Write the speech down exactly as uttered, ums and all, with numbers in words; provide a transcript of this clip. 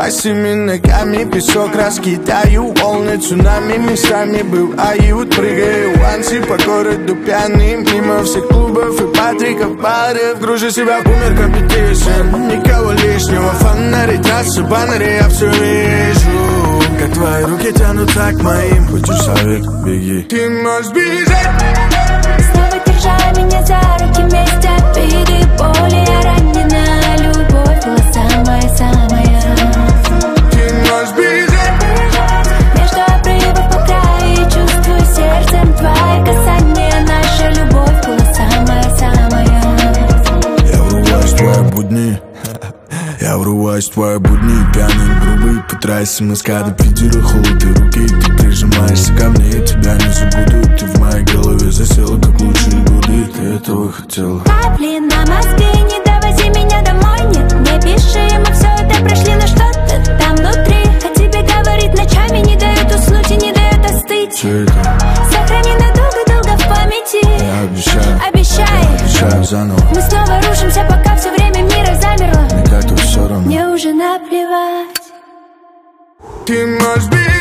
Босыми ногами песок раскидаю, волны цунами местами бывают. Прыгаю вансы по городу пьяным, мимо всех клубов и патриков, баров. Гружу себя в бумер компетишн, никого лишнего. Фонари, трассы, баннеры, я все вижу. Как твои руки тянутся к моим. Хочешь совет? Беги. Ты можешь бежать. Снова держа меня за руки, вместе обиды, боли. Я ранена, любовь была самая-самая. Ты можешь бежать. Между обрывов по краю чувствую сердцем твои касания. Наша любовь была самая-самая. Я врываюсь в твои будни. Я врываюсь в твои будни, пьяный, грубый, по трассе маскада, пидоры, холод и руки. Ты прижимаешься ко мне, я тебя не забуду. Ты в моей голове засела, как лучшие годы. Ты этого хотела. Капли на мозги, не довози меня домой. Нет, не пиши, мы все это прошли, но что-то там внутри о тебе говорит ночами, не дает уснуть и не дает остыть. Все это сохрани надолго-долго в памяти. я обещаю, Обещай, я обещаю заново. мы снова рушимся, пока все время мира замерло. Мне как-то все равно. Мне уже наплевать. Ты можешь бежать.